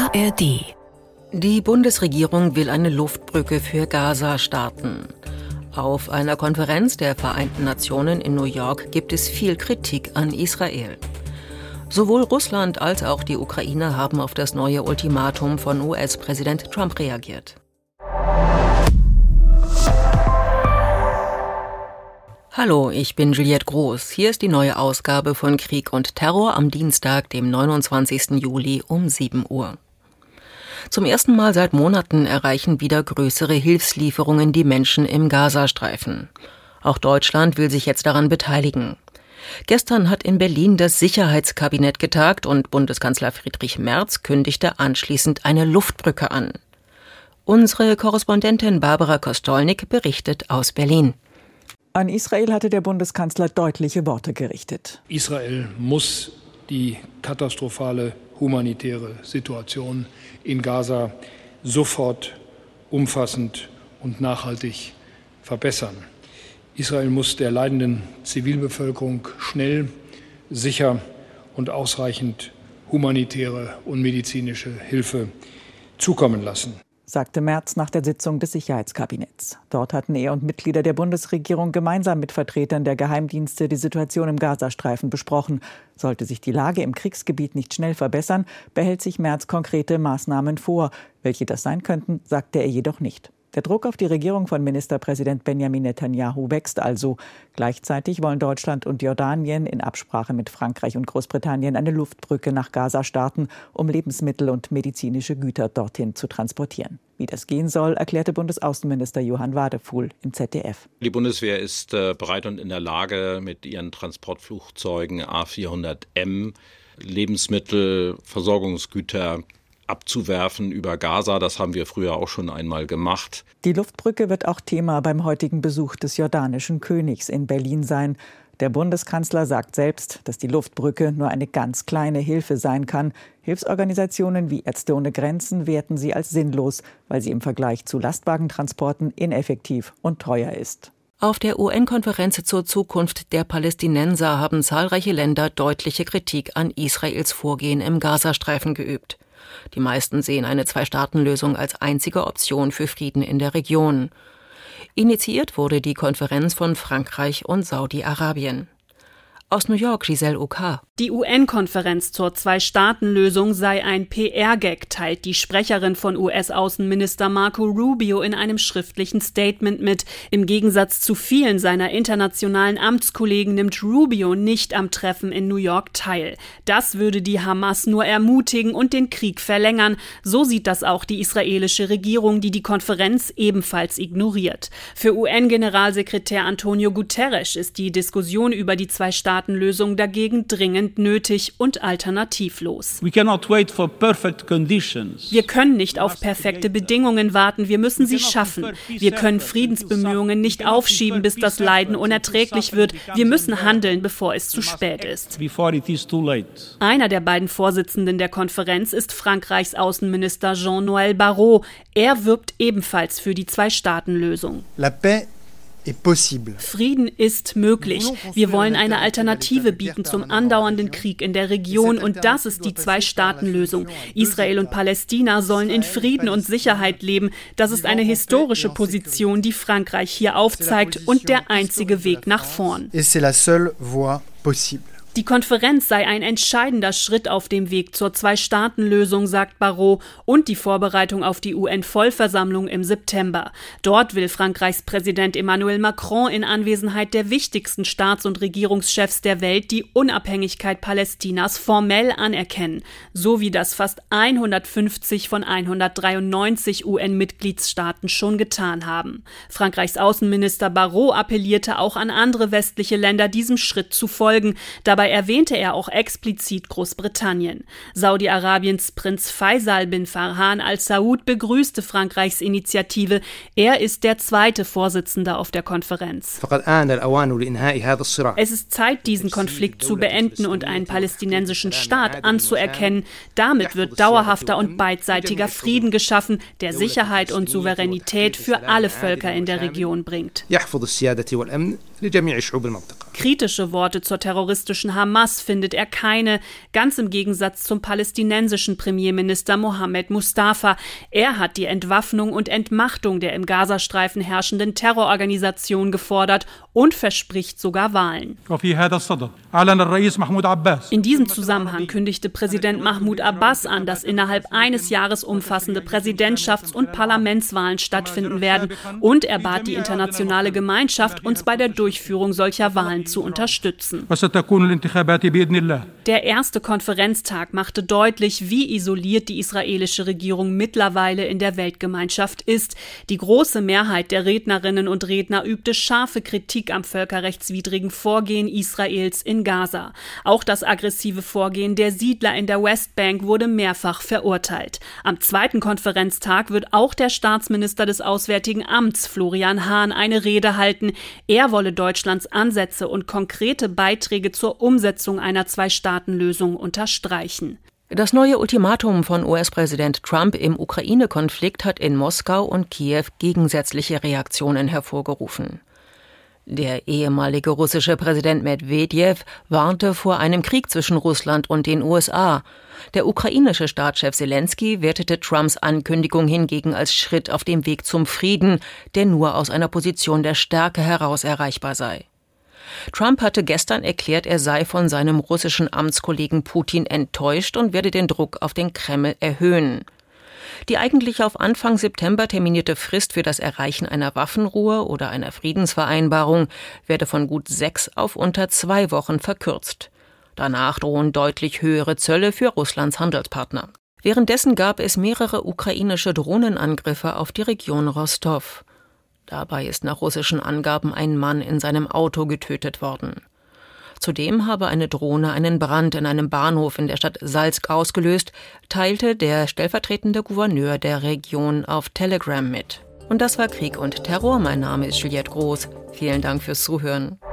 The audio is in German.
ARD. Die Bundesregierung will eine Luftbrücke für Gaza starten. Auf einer Konferenz der Vereinten Nationen in New York gibt es viel Kritik an Israel. Sowohl Russland als auch die Ukraine haben auf das neue Ultimatum von US-Präsident Trump reagiert. Hallo, ich bin Juliette Groß. Hier ist die neue Ausgabe von Krieg und Terror am Dienstag, dem 29. Juli um 7 Uhr. Zum ersten Mal seit Monaten erreichen wieder größere Hilfslieferungen die Menschen im Gazastreifen. Auch Deutschland will sich jetzt daran beteiligen. Gestern hat in Berlin das Sicherheitskabinett getagt und Bundeskanzler Friedrich Merz kündigte anschließend eine Luftbrücke an. Unsere Korrespondentin Barbara Kostolnik berichtet aus Berlin. An Israel hatte der Bundeskanzler deutliche Worte gerichtet. Israel muss die katastrophale humanitäre Situation in Gaza sofort, umfassend und nachhaltig verbessern. Israel muss der leidenden Zivilbevölkerung schnell, sicher und ausreichend humanitäre und medizinische Hilfe zukommen lassen, sagte Merz nach der Sitzung des Sicherheitskabinetts. Dort hatten er und Mitglieder der Bundesregierung gemeinsam mit Vertretern der Geheimdienste die Situation im Gazastreifen besprochen. Sollte sich die Lage im Kriegsgebiet nicht schnell verbessern, behält sich Merz konkrete Maßnahmen vor. Welche das sein könnten, sagte er jedoch nicht. Der Druck auf die Regierung von Ministerpräsident Benjamin Netanyahu wächst also. Gleichzeitig wollen Deutschland und Jordanien in Absprache mit Frankreich und Großbritannien eine Luftbrücke nach Gaza starten, um Lebensmittel und medizinische Güter dorthin zu transportieren. Wie das gehen soll, erklärte Bundesaußenminister Johann Wadefuhl im ZDF. Die Bundeswehr ist bereit und in der Lage, mit ihren Transportflugzeugen A400M Lebensmittel, Versorgungsgüter abzuwerfen über Gaza. Das haben wir früher auch schon einmal gemacht. Die Luftbrücke wird auch Thema beim heutigen Besuch des jordanischen Königs in Berlin sein. Der Bundeskanzler sagt selbst, dass die Luftbrücke nur eine ganz kleine Hilfe sein kann. Hilfsorganisationen wie Ärzte ohne Grenzen werten sie als sinnlos, weil sie im Vergleich zu Lastwagentransporten ineffektiv und teuer ist. Auf der UN-Konferenz zur Zukunft der Palästinenser haben zahlreiche Länder deutliche Kritik an Israels Vorgehen im Gazastreifen geübt. Die meisten sehen eine Zwei-Staaten-Lösung als einzige Option für Frieden in der Region. Initiiert wurde die Konferenz von Frankreich und Saudi-Arabien. Aus New York, Giselle Oka. Die UN-Konferenz zur Zwei-Staaten-Lösung sei ein PR-Gag, teilt die Sprecherin von US-Außenminister Marco Rubio in einem schriftlichen Statement mit. Im Gegensatz zu vielen seiner internationalen Amtskollegen nimmt Rubio nicht am Treffen in New York teil. Das würde die Hamas nur ermutigen und den Krieg verlängern. So sieht das auch die israelische Regierung, die die Konferenz ebenfalls ignoriert. Für UN-Generalsekretär Antonio Guterres ist die Diskussion über die Zwei-Staaten-Lösung dagegen dringend nötig und alternativlos. Wir können nicht auf perfekte Bedingungen warten, wir müssen sie schaffen. Wir können Friedensbemühungen nicht aufschieben, bis das Leiden unerträglich wird. Wir müssen handeln, bevor es zu spät ist. Einer der beiden Vorsitzenden der Konferenz ist Frankreichs Außenminister Jean-Noël Barrot. Er wirbt ebenfalls für die Zwei-Staaten-Lösung. Frieden ist möglich. Wir wollen eine Alternative bieten zum andauernden Krieg in der Region und das ist die Zwei-Staaten-Lösung. Israel und Palästina sollen in Frieden und Sicherheit leben. Das ist eine historische Position, die Frankreich hier aufzeigt und der einzige Weg nach vorn. Die Konferenz sei ein entscheidender Schritt auf dem Weg zur Zwei-Staaten-Lösung, sagt Barrot, und die Vorbereitung auf die UN-Vollversammlung im September. Dort will Frankreichs Präsident Emmanuel Macron in Anwesenheit der wichtigsten Staats- und Regierungschefs der Welt die Unabhängigkeit Palästinas formell anerkennen, so wie das fast 150 von 193 UN-Mitgliedstaaten schon getan haben. Frankreichs Außenminister Barrot appellierte auch an andere westliche Länder, diesem Schritt zu folgen. Dabei erwähnte er auch explizit Großbritannien. Saudi-Arabiens Prinz Faisal bin Farhan Al Saud begrüßte Frankreichs Initiative. Er ist der zweite Vorsitzende auf der Konferenz. Es ist Zeit, diesen Konflikt zu beenden und einen palästinensischen Staat anzuerkennen. Damit wird dauerhafter und beidseitiger Frieden geschaffen, der Sicherheit und Souveränität für alle Völker in der Region bringt. Kritische Worte zur terroristischen Hamas findet er keine, ganz im Gegensatz zum palästinensischen Premierminister Mohammed Mustafa. Er hat die Entwaffnung und Entmachtung der im Gazastreifen herrschenden Terrororganisation gefordert und verspricht sogar Wahlen. In diesem Zusammenhang kündigte Präsident Mahmoud Abbas an, dass innerhalb eines Jahres umfassende Präsidentschafts- und Parlamentswahlen stattfinden werden, und er bat die internationale Gemeinschaft, uns bei der Durchführung solcher Wahlen zu unterstützen. Der erste Konferenztag machte deutlich, wie isoliert die israelische Regierung mittlerweile in der Weltgemeinschaft ist. Die große Mehrheit der Rednerinnen und Redner übte scharfe Kritik am völkerrechtswidrigen Vorgehen Israels in Gaza. Auch das aggressive Vorgehen der Siedler in der Westbank wurde mehrfach verurteilt. Am zweiten Konferenztag wird auch der Staatsminister des Auswärtigen Amts, Florian Hahn, eine Rede halten. Er wolle Deutschlands Ansätze und konkrete Beiträge zur Umsetzung einer Zwei-Staaten-Lösung unterstreichen. Das neue Ultimatum von US-Präsident Trump im Ukraine-Konflikt hat in Moskau und Kiew gegensätzliche Reaktionen hervorgerufen. Der ehemalige russische Präsident Medwedew warnte vor einem Krieg zwischen Russland und den USA. Der ukrainische Staatschef Selenskyj wertete Trumps Ankündigung hingegen als Schritt auf dem Weg zum Frieden, der nur aus einer Position der Stärke heraus erreichbar sei. Trump hatte gestern erklärt, er sei von seinem russischen Amtskollegen Putin enttäuscht und werde den Druck auf den Kreml erhöhen. Die eigentlich auf Anfang September terminierte Frist für das Erreichen einer Waffenruhe oder einer Friedensvereinbarung werde von gut 6 auf unter 2 Wochen verkürzt. Danach drohen deutlich höhere Zölle für Russlands Handelspartner. Währenddessen gab es mehrere ukrainische Drohnenangriffe auf die Region Rostow. Dabei ist nach russischen Angaben ein Mann in seinem Auto getötet worden. Zudem habe eine Drohne einen Brand in einem Bahnhof in der Stadt Salzk ausgelöst, teilte der stellvertretende Gouverneur der Region auf Telegram mit. Und das war Krieg und Terror. Mein Name ist Juliette Groß. Vielen Dank fürs Zuhören.